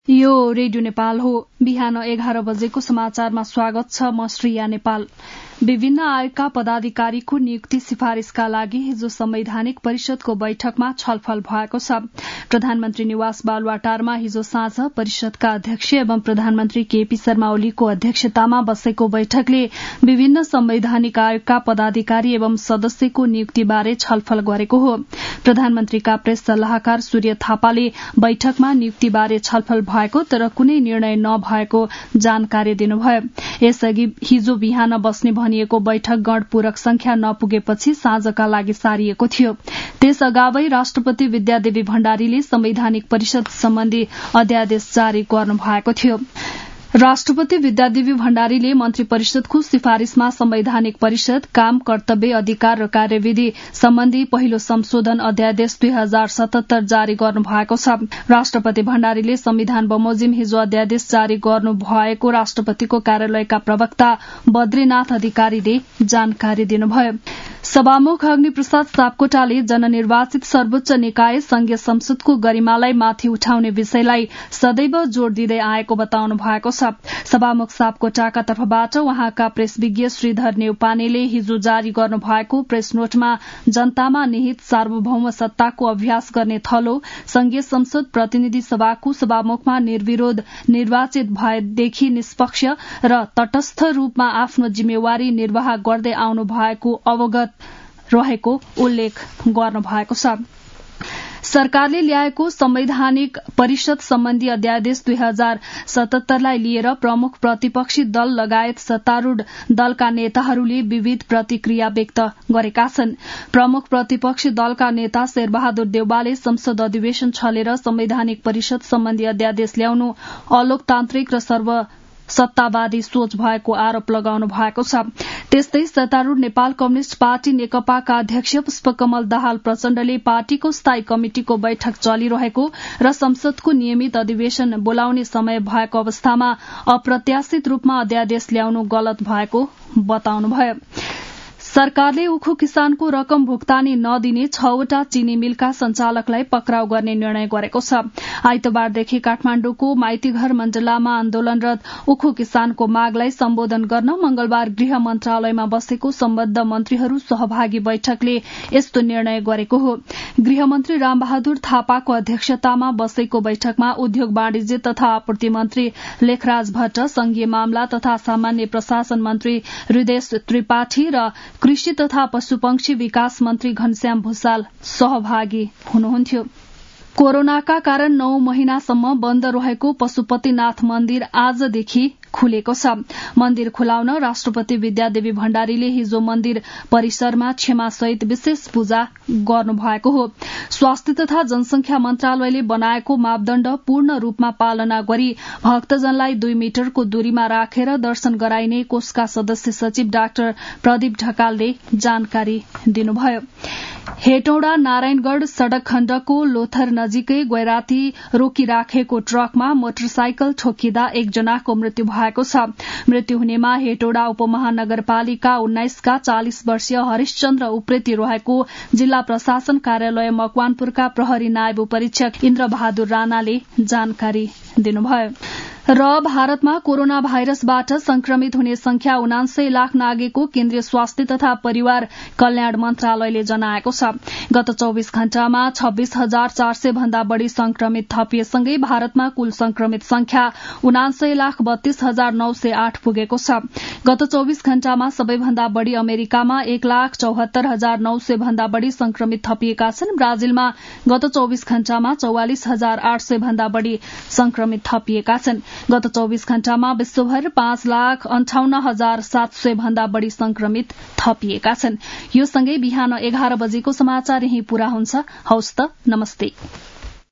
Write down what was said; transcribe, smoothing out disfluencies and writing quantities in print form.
यो रेडियो नेपाल हो। बिहान 11 बजेको समाचारमा स्वागत छ। म श्रेया नेपाल। विभिन्न आयोगका पदाधिकारीको नियुक्ति सिफारिशका लागि हिजो संवैधानिक परिषदको बैठकमा छलफल भएको छ। प्रधानमन्त्री निवास बालुवाटारमा हिजो साँझ परिषदका अध्यक्ष एवं प्रधानमन्त्री केपी शर्मा ओलीको अध्यक्षतामा बसेको बैठकले विभिन्न संवैधानिक आयोगका पदाधिकारी एवं सदस्यको नियुक्तिबारे छलफल गरेको हो। प्रधानमन्त्रीका प्रेस सल्लाहकार सूर्य थापाले बैठकमा नियुक्तिबारे छलफल भएको तर कुनै निर्णय नभएको जानकारी दिनुभयो। यसअघि हिजो बिहान बस्ने भनिएको बैठक गणपूरक संख्या नपुगेपछि साँझका लागि सारिएको थियो। त्यस अगावै राष्ट्रपति विद्यादेवी भण्डारीले संवैधानिक परिषद सम्बन्धी अध्यादेश जारी गर्नुभएको थियो। राष्ट्रपति विद्यादेवी भण्डारीले मन्त्री परिषदको सिफारिशमा संवैधानिक परिषद, काम, कर्तव्य, अधिकार र कार्यविधि सम्बन्धी पहिलो संशोधन अध्यादेश 2077 जारी गर्नुभएको छ। राष्ट्रपति भण्डारीले संविधान बमोजिम हिजो अध्यादेश जारी गर्नुभएको राष्ट्रपतिको कार्यालयका प्रवक्ता बद्रीनाथ अधिकारीले जानकारी दिनुभयो। सभामुख अग्निप्रसाद सापकोटाले जननिर्वाचित सर्वोच्च निकाय संघीय संसदको गरिमालाई माथि उठाउने विषयलाई सदैव जोड़ दिँदै आएको बताउनु भएको छ। सभामुख सापकोटाका तर्फबाट उहाँका प्रेस विज्ञ श्रीधर नेउपानेले हिजो जारी गर्नुभएको प्रेस नोटमा जनतामा निहित सार्वभौम सत्ताको अभ्यास गर्ने थलो संघीय संसद प्रतिनिधि सभाको सभामुखमा निर्विरोध निर्वाचित भएदेखि निष्पक्ष र तटस्थ रूपमा आफ्नो जिम्मेवारी निर्वाह गर्दै आउनु भएको अवगत रहेको उल्लेख गर्नुभएको छ। सरकारले ल्याएको संवैधानिक परिषद सम्बन्धी अध्यादेश 2077 लाई लिएर प्रमुख प्रतिपक्षी दल लगायत सत्तारूढ़ दलका नेताहरूले विविध प्रतिक्रिया व्यक्त गरेका छन्। प्रमुख प्रतिपक्षी दलका नेता शेरबहादुर देउवाले संसद अधिवेशन छलेर संवैधानिक परिषद सम्बन्धी अध्यादेश ल्याउनु अलोकतान्त्रिक र सत्तावादी सोच भएको आरोप लगाउनु भएको छ। त्यस्तै सत्तारूढ़ नेपाल कम्युनिष्ट पार्टी नेकपाका अध्यक्ष पुष्पकमल दाहाल प्रचण्डले पार्टीको स्थायी कमिटिको बैठक चलिरहेको र संसदको नियमित अधिवेशन बोलाउने समय भएको अवस्थामा अप्रत्याशित रूपमा अध्यादेश ल्याउनु गलत भएको बताउनुभयो। सरकारले उखु किसानको रकम भुक्तानी नदिने 6वटा चीनी मिलका संचालकलाई पक्राउ गर्ने निर्णय गरेको छ। आइतबारदेखि काठमाण्डुको माइतीघर मण्डलामा आन्दोलनरत उखु किसानको मागलाई सम्बोधन गर्न मंगलबार गृह मन्त्रालयमा बसेको सम्बद्ध मन्त्रीहरू सहभागी बैठकले यस्तो निर्णय गरेको हो। गृहमन्त्री रामबहादुर थापाको अध्यक्षतामा बसेको बैठकमा उद्योग वाणिज्य तथा आपूर्ति मन्त्री लेखराज भट्ट, संघीय मामला तथा सामान्य प्रशासन मन्त्री हृदेश त्रिपाठी र कृषि तथा पशुपक्षी विकास मन्त्री घनश्याम भूषाल सहभागी हुनुहुन्थ्यो। कोरोनाका कारण 9 महिनासम्म बन्द रहेको पशुपतिनाथ मन्दिर आजदेखि खुलेको छ। मन्दिर खुलाउन राष्ट्रपति विद्यादेवी भण्डारीले हिजो मन्दिर परिसरमा क्षमासहित विशेष पूजा गर्नुभएको हो। स्वास्थ्य तथा जनसंख्या मन्त्रालयले बनाएको मापदण्ड पूर्ण रूपमा पालना गरी भक्तजनलाई 2 मिटरको दूरीमा राखेर दर्शन गराइने कोषका सदस्य सचिव डाक्टर प्रदीप ढकालले जानकारी दिनुभयो। हेटौडा नारायणगढ़ सड़क खण्डको लोथर नजिकै गैराती रोकिराखेको ट्रकमा मोटरसाइकल ठोकिँदा एकजनाको मृत्यु भएको छ। मृत्यु हुनेमा हेटौडा उपमहानगरपालिका 19 का 40 वर्षीय हरिशचन्द्र उप्रेती रहेको जिल्ला प्रशासन कार्यालय मकवानपुरका प्रहरी नायब उपरीक्षक इन्द्र बहादुर राणाले जानकारी दिनुभयो। र भारतमा कोरोना भाइरसबाट संक्रमित हुने संख्या 79 लाख नागेको केन्द्रीय स्वास्थ्य तथा परिवार कल्याण मन्त्रालयले जनाएको छ। गत 24 घण्टामा 26,400 भन्दा बढ़ी संक्रमित थपिएसँगै भारतमा कुल संक्रमित संख्या 79,32,908 पुगेको छ। गत 24 घण्टामा सबैभन्दा बढ़ी अमेरिकामा 1,74,900 भन्दा बढ़ी संक्रमित थपिएका छन्। ब्राजिलमा गत 24 घण्टामा 44,800 भन्दा बढ़ी संक्रमित थपिएका छन्। गत 24 घण्टामा विश्वभर 5,58,700 भन्दा बढ़ी संक्रमित थपिएका छन्। यो सँगै बिहान 11 बजेको समाचार यही पूरा हुन्छ। हवस् त, नमस्ते।